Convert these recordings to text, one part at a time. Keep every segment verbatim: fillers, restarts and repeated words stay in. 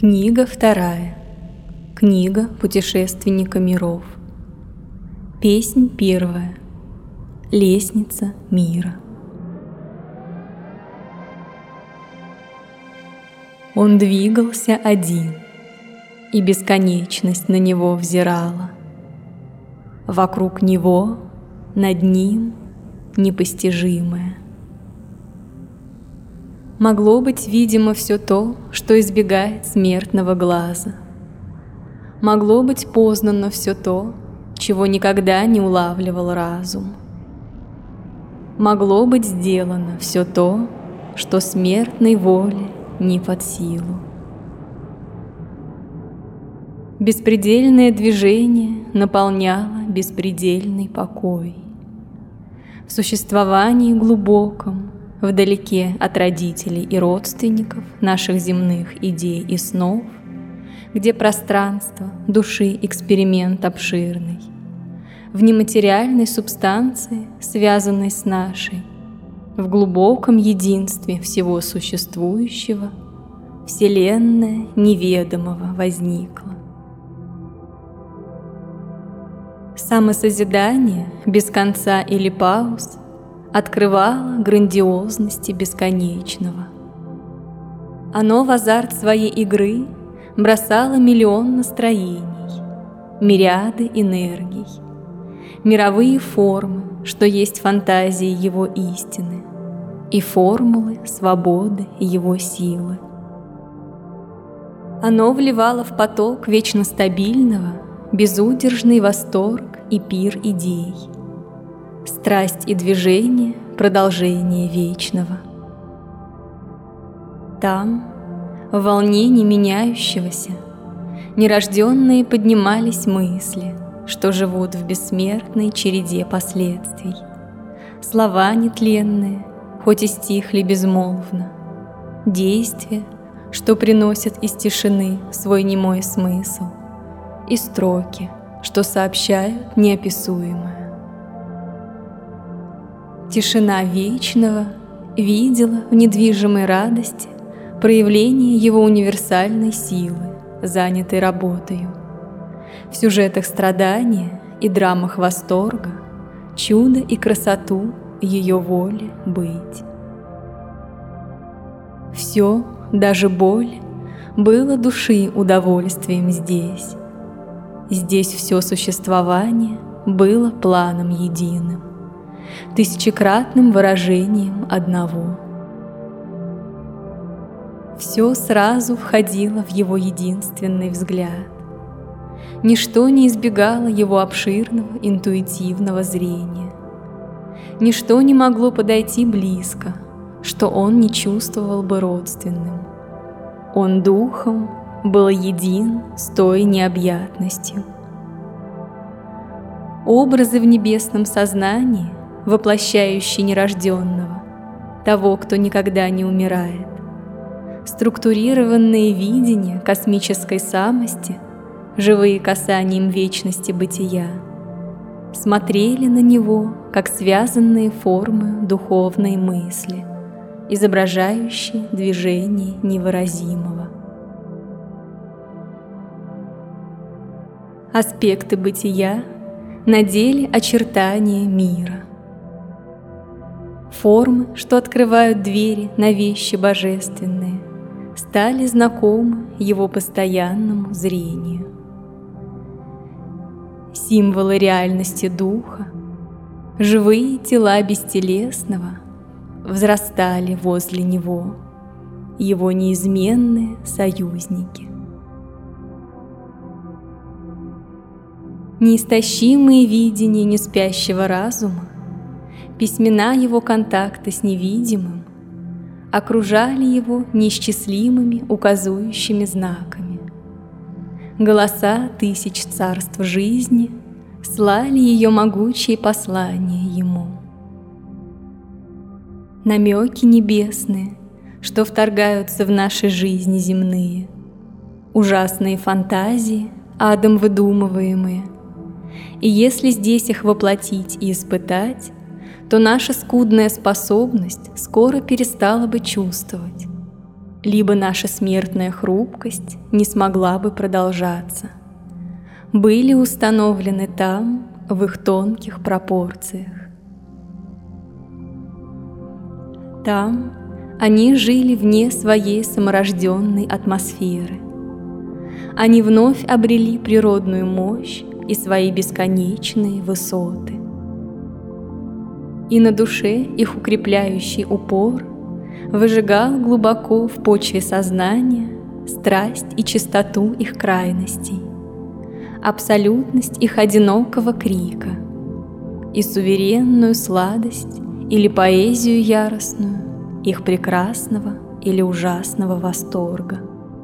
Книга вторая. Книга путешественника миров. Песнь первая. Лестница мира. Он двигался один, и бесконечность на него взирала. Вокруг него, над ним, непостижимое. Могло быть видимо все то, что избегает смертного глаза. Могло быть познано все то, чего никогда не улавливал разум. Могло быть сделано все то, что смертной воле не под силу. Беспредельное движение наполняло беспредельный покой. В существовании глубоком, вдалеке от родителей и родственников наших земных идей и снов, где пространство души эксперимент обширный, в нематериальной субстанции, связанной с нашей, в глубоком единстве всего существующего, Вселенная неведомого возникла. Самосозидание без конца или пауз открывало грандиозности бесконечного. Оно в азарт своей игры бросало миллион настроений, мириады энергий, мировые формы, что есть фантазии его истины, и формулы свободы его силы. Оно вливало в поток вечно стабильного безудержный восторг и пир идей, страсть и движение — продолжение вечного. Там, в волнении меняющегося, нерожденные поднимались мысли, что живут в бессмертной череде последствий. Слова нетленные, хоть и стихли безмолвно, действия, что приносят из тишины свой немой смысл, и строки, что сообщают неописуемое. Тишина вечного видела в недвижимой радости проявление его универсальной силы, занятой работою. В сюжетах страдания и драмах восторга чудо и красоту ее воли быть. Все, даже боль, было души удовольствием здесь. Здесь все существование было планом единым, тысячекратным выражением одного. Все сразу входило в его единственный взгляд. Ничто не избегало его обширного интуитивного зрения. Ничто не могло подойти близко, что он не чувствовал бы родственным. Он духом был един с той необъятностью. Образы в небесном сознании, воплощающие нерожденного, того, кто никогда не умирает, структурированные видения космической самости, живые касанием вечности бытия, смотрели на него, как связанные формы духовной мысли, изображающие движение невыразимого. Аспекты бытия надели очертания мира. Формы, что открывают двери на вещи божественные, стали знакомы его постоянному зрению. Символы реальности духа, живые тела бестелесного, взрастали возле него, его неизменные союзники. Неистощимые видения неспящего разума, письмена его контакта с невидимым окружали его неисчислимыми указующими знаками. Голоса тысяч царств жизни слали ее могучие послания ему. Намеки небесные, что вторгаются в наши жизни земные, ужасные фантазии, адом выдумываемые. И если здесь их воплотить и испытать, то наша скудная способность скоро перестала бы чувствовать. либо наша смертная хрупкость не смогла бы продолжаться, были установлены там в их тонких пропорциях. Там они жили вне своей саморожденной атмосферы. Они вновь обрели природную мощь и свои бесконечные высоты. И на душе их укрепляющий упор выжигал глубоко в почве сознания страсть и чистоту их крайностей, абсолютность их одинокого крика и суверенную сладость или поэзию яростную их прекрасного или ужасного восторга.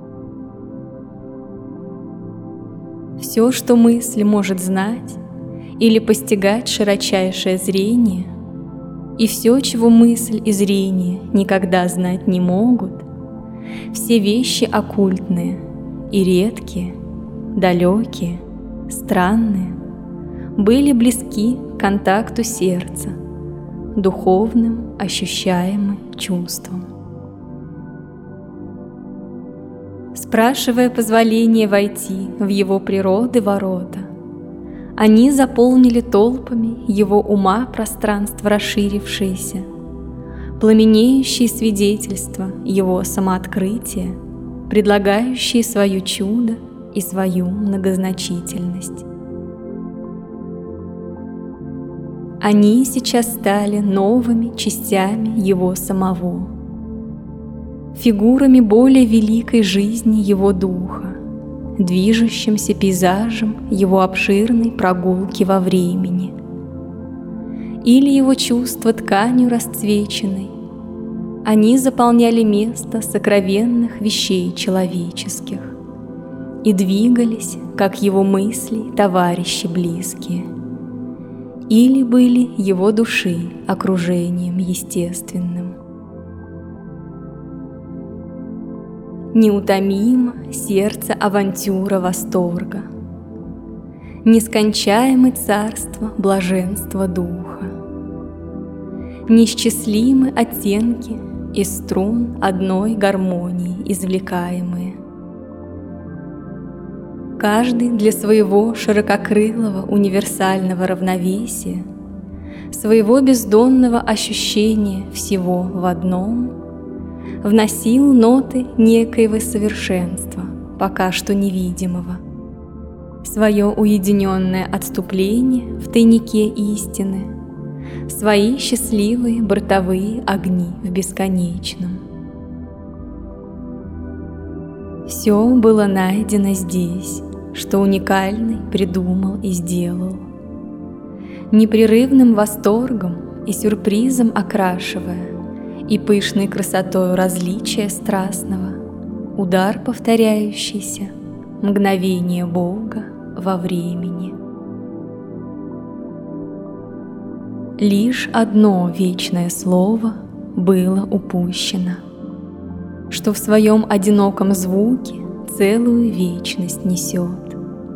Все, что мысль может знать или постигать широчайшее зрение, и все, чего мысль и зрение никогда знать не могут, все вещи оккультные и редкие, далекие, странные, были близки к контакту сердца, духовным, ощущаемым чувством. Спрашивая позволения войти в его природы ворота, они заполнили толпами его ума пространство расширившееся, пламенеющие свидетельства его самооткрытия, предлагающие свое чудо и свою многозначительность. Они сейчас стали новыми частями его самого, фигурами более великой жизни его духа, движущимся пейзажем его обширной прогулки во времени, или его чувства тканью расцвеченной. Они заполняли место сокровенных вещей человеческих и двигались, как его мысли, товарищи близкие, или были его души окружением естественным. Неутомимо сердце авантюра восторга, нескончаемое царство блаженства духа, неисчислимы оттенки из струн одной гармонии извлекаемые. Каждый для своего ширококрылого универсального равновесия, своего бездонного ощущения всего в одном, вносил ноты некоего совершенства, пока что невидимого, свое уединенное отступление в тайнике истины, свои счастливые бортовые огни в бесконечном. Все было найдено здесь, что уникальный придумал и сделал, непрерывным восторгом и сюрпризом окрашивая и пышной красотою различия страстного, удар повторяющийся, мгновение Бога во времени. Лишь одно вечное слово было упущено, что в своем одиноком звуке целую вечность несет.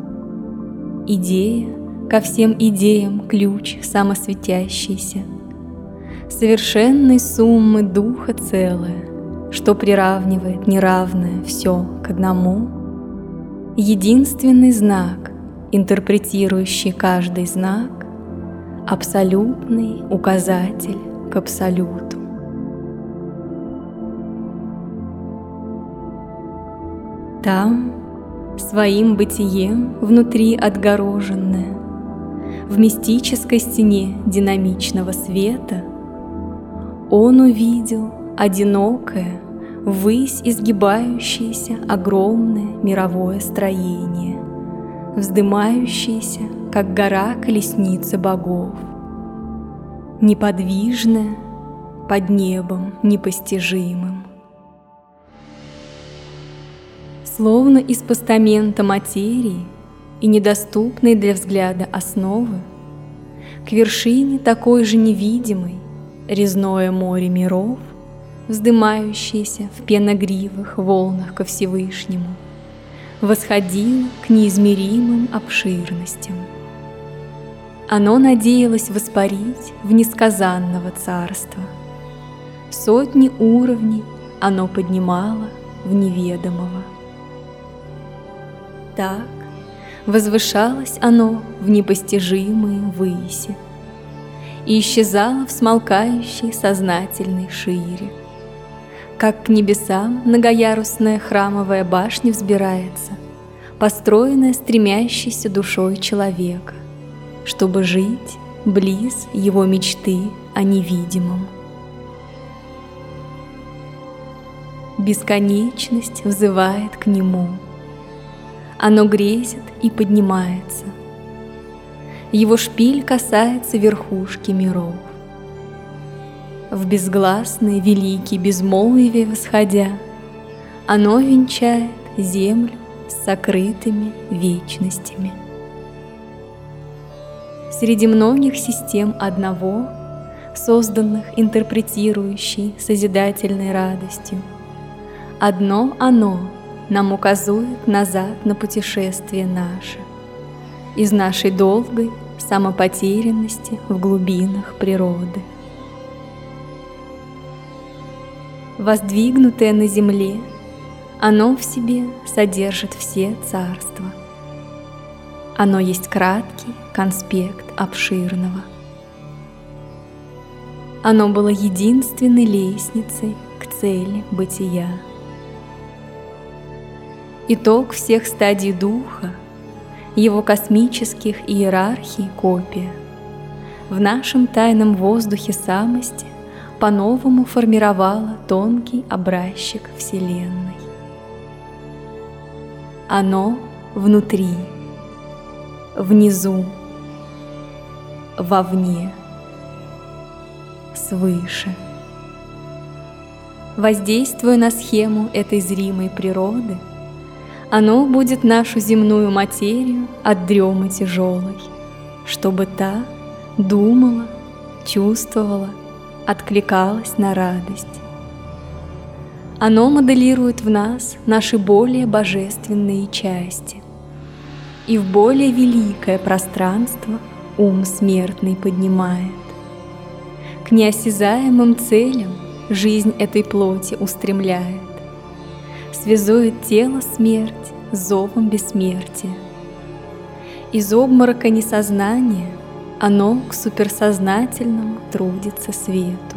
Идея, ко всем идеям ключ самосветящийся, совершенной суммы духа целое, что приравнивает неравное все к одному, единственный знак, интерпретирующий каждый знак, абсолютный указатель к абсолюту. Там, своим бытием внутри отгороженное, в мистической стене динамичного света, он увидел одинокое, ввысь изгибающееся огромное мировое строение, вздымающееся, как гора колесницы богов, неподвижное под небом непостижимым. Словно из постамента материи и недоступной для взгляда основы, к вершине такой же невидимой резное море миров, вздымающееся в пеногривых волнах ко Всевышнему, восходило к неизмеримым обширностям. Оно надеялось воспарить в несказанного царства. Сотни уровней оно поднимало в неведомого. Так возвышалось оно в непостижимые выси и исчезало в смолкающей сознательной шире. Как к небесам многоярусная храмовая башня взбирается, построенная стремящейся душой человека, чтобы жить близ его мечты о невидимом. Бесконечность взывает к нему. Оно грезит и поднимается. Его шпиль касается верхушки миров. В безгласные великие безмолвие восходя, оно венчает землю с сокрытыми вечностями. Среди многих систем одного, созданных интерпретирующей созидательной радостью, одно оно нам указует назад на путешествие наше, из нашей долгой самопотерянности в глубинах природы. Воздвигнутое на земле, оно в себе содержит все царства. Оно есть краткий конспект обширного. Оно было единственной лестницей к цели бытия. Итог всех стадий духа, его космических иерархий копия, в нашем тайном воздухе самости по-новому формировала тонкий образчик Вселенной. Оно внутри, внизу, вовне, свыше. Воздействуя на схему этой зримой природы, оно будет нашу земную материю от дремы тяжелой, чтобы та думала, чувствовала, откликалась на радость. Оно моделирует в нас наши более божественные части, и в более великое пространство ум смертный поднимает. К неосязаемым целям жизнь этой плоти устремляет, связует тело смерть с зовом бессмертия. Из обморока несознания оно к суперсознательному трудится свету.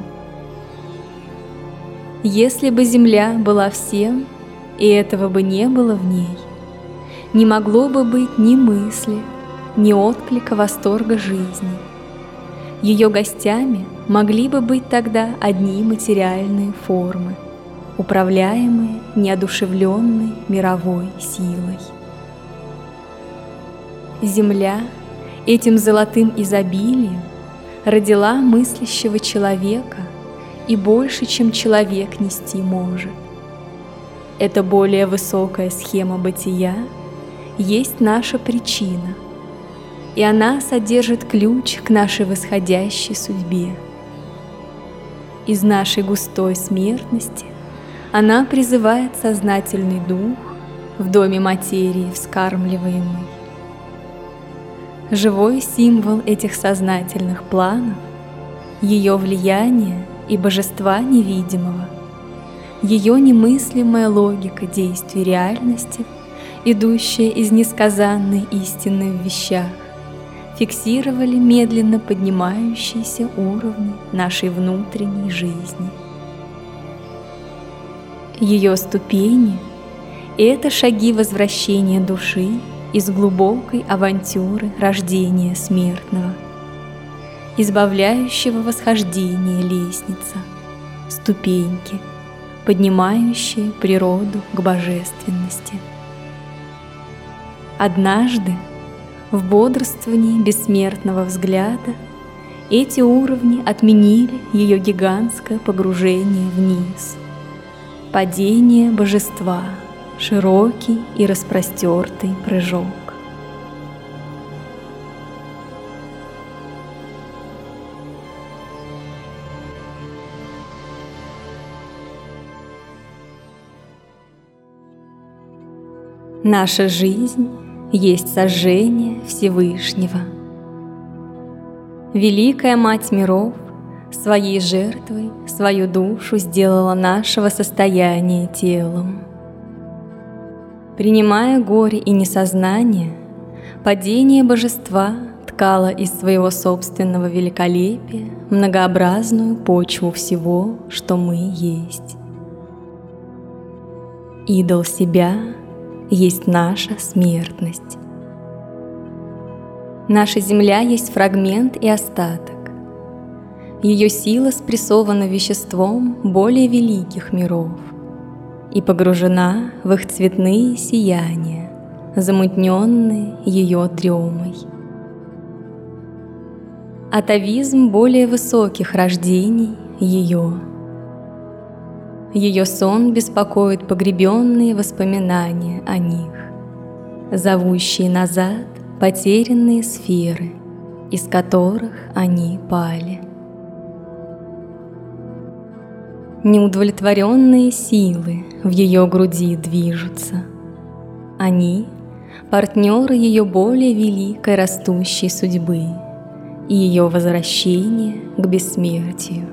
Если бы Земля была всем, и этого бы не было в ней, не могло бы быть ни мысли, ни отклика восторга жизни. Ее гостями могли бы быть тогда одни материальные формы, управляемые неодушевленной мировой силой. Земля этим золотым изобилием родила мыслящего человека и больше, чем человек нести может. Эта более высокая схема бытия есть наша причина, и она содержит ключ к нашей восходящей судьбе. Из нашей густой смертности она призывает сознательный дух в доме материи вскармливаемый. Живой символ этих сознательных планов, ее влияние и божества невидимого, ее немыслимая логика действий реальности, идущая из несказанной истины в вещах, фиксировали медленно поднимающиеся уровни нашей внутренней жизни. Ее ступени — это шаги возвращения души из глубокой авантюры рождения смертного, избавляющего восхождения лестница, ступеньки, поднимающие природу к божественности. Однажды, в бодрствовании бессмертного взгляда, эти уровни отменили ее гигантское погружение вниз, падение божества, широкий и распростертый прыжок. Наша жизнь есть сожжение Всевышнего. Великая Мать миров Своей жертвой свою душу сделала нашего состояния телом. Принимая горе и несознание, падение божества ткало из своего собственного великолепия многообразную почву всего, что мы есть. Идол себя есть наша смертность. Наша земля есть фрагмент и остаток. Ее сила спрессована веществом более великих миров и погружена в их цветные сияния, замутненные ее дремой. Атавизм более высоких рождений ее. Ее сон беспокоит погребенные воспоминания о них, зовущие назад потерянные сферы, из которых они пали. Неудовлетворенные силы в ее груди движутся. Они — партнеры ее более великой растущей судьбы и ее возвращения к бессмертию.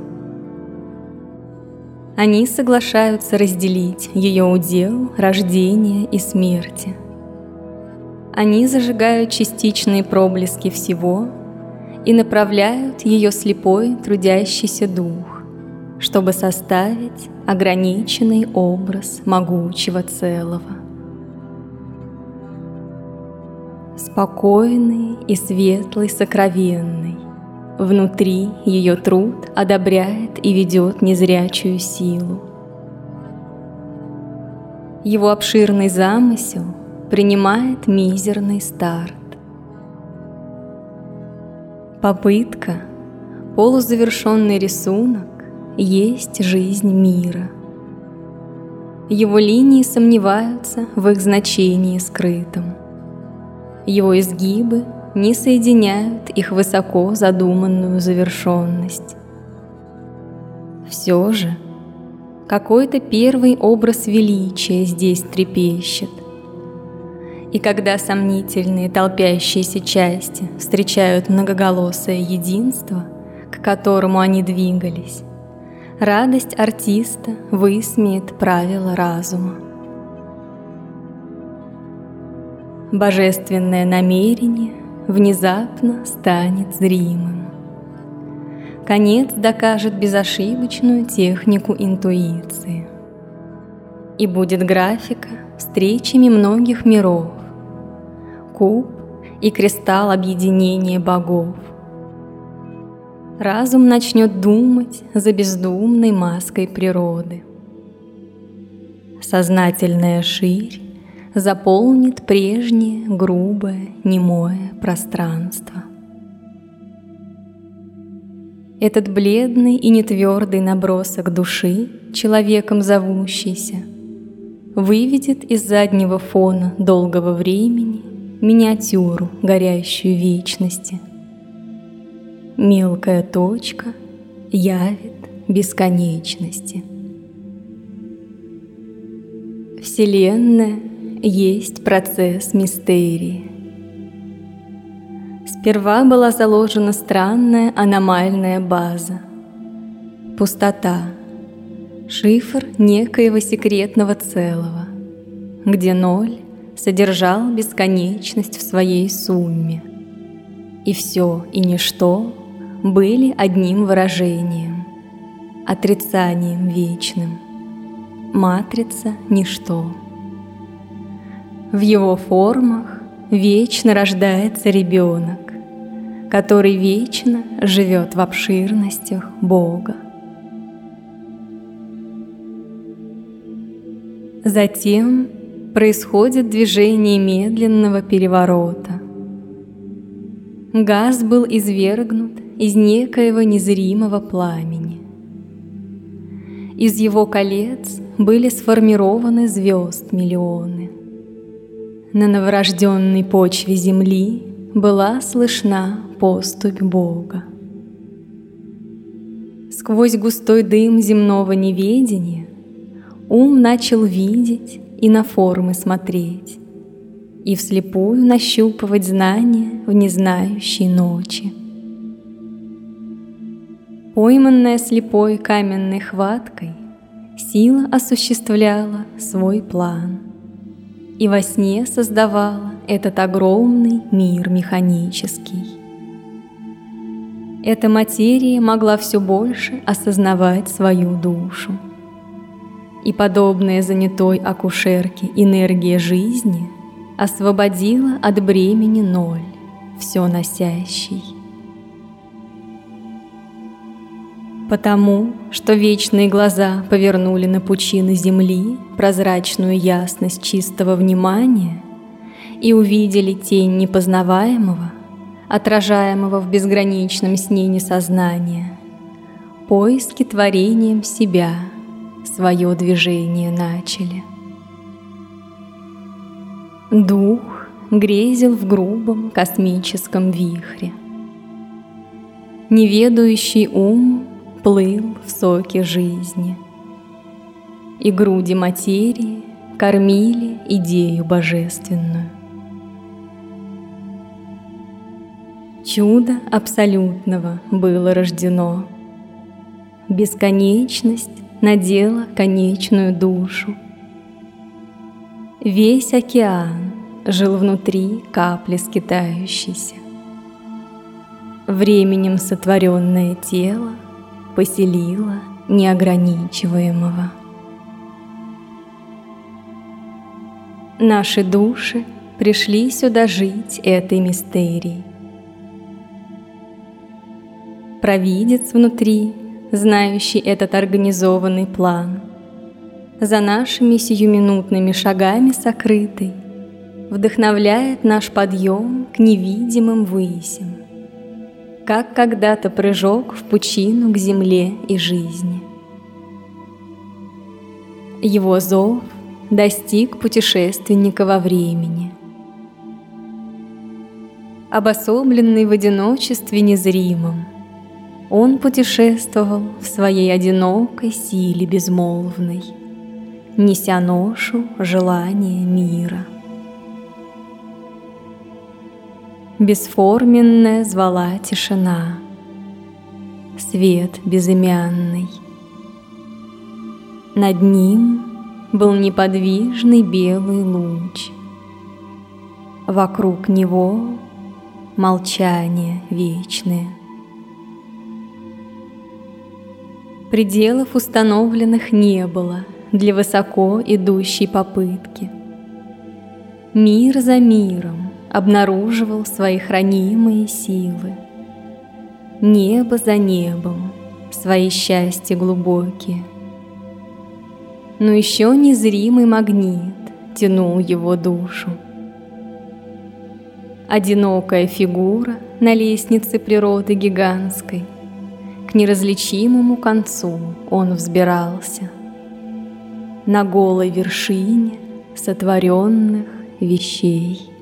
Они соглашаются разделить ее удел рождения и смерти. Они зажигают частичные проблески всего и направляют ее слепой трудящийся дух, чтобы составить ограниченный образ могучего целого. Спокойный и светлый, сокровенный, внутри ее труд одобряет и ведет незрячую силу. Его обширный замысел принимает мизерный старт. Попытка, полузавершенный рисунок, есть жизнь мира. Его линии сомневаются в их значении скрытом. Его изгибы не соединяют их высоко задуманную завершенность. Все же какой-то первый образ величия здесь трепещет. И когда сомнительные толпящиеся части встречают многоголосое единство, к которому они двигались, радость артиста высмеет правила разума. Божественное намерение внезапно станет зримым. Конец докажет безошибочную технику интуиции. И будет графика встречами многих миров, куб и кристалл объединения богов. Разум начнет думать за бездумной маской природы. Сознательная ширь заполнит прежнее грубое, немое пространство. Этот бледный и нетвердый набросок души, человеком зовущийся, выведет из заднего фона долгого времени миниатюру, горящую вечности. Мелкая точка явит бесконечности. Вселенная есть процесс мистерии. Сперва была заложена странная аномальная база. Пустота, шифр некоего секретного целого, где ноль содержал бесконечность в своей сумме. И все и ничто были одним выражением, отрицанием вечным. Матрица — ничто. В его формах вечно рождается ребенок, который вечно живет в обширностях Бога. Затем происходит движение медленного переворота. Газ был извергнут из некоего незримого пламени. Из его колец были сформированы звезд миллионы. На новорожденной почве земли была слышна поступь Бога. Сквозь густой дым земного неведения ум начал видеть и на формы смотреть, и вслепую нащупывать знания в незнающей ночи. Пойманная слепой каменной хваткой, сила осуществляла свой план и во сне создавала этот огромный мир механический. Эта материя могла все больше осознавать свою душу. И подобная занятой акушерке энергия жизни освободила от бремени ноль, все носящий. Потому, что вечные глаза повернули на пучины земли прозрачную ясность чистого внимания и увидели тень непознаваемого, отражаемого в безграничном сне несознания, поиски творением себя свое движение начали. Дух грезил в грубом космическом вихре. Неведающий ум плыл в соке жизни, и груди материи кормили идею божественную. Чудо абсолютного было рождено. Бесконечность надела конечную душу. Весь океан жил внутри капли скитающейся. Временем сотворенное тело поселило неограничиваемого. Наши души пришли сюда жить этой мистерией. Провидец внутри, знающий этот организованный план, за нашими сиюминутными шагами сокрытый, вдохновляет наш подъем к невидимым высям, как когда-то прыжок в пучину к земле и жизни. Его зов достиг путешественника во времени. Обособленный в одиночестве незримом, он путешествовал в своей одинокой силе безмолвной, неся ношу желания мира. Бесформенная звала тишина, свет безымянный. Над ним был неподвижный белый луч. Вокруг него молчание вечное. Пределов установленных не было для высоко идущей попытки. Мир за миром обнаруживал свои хранимые силы. Небо за небом свои счастья глубокие. Но еще незримый магнит тянул его душу. Одинокая фигура на лестнице природы гигантской, к неразличимому концу он взбирался, на голой вершине сотворенных вещей.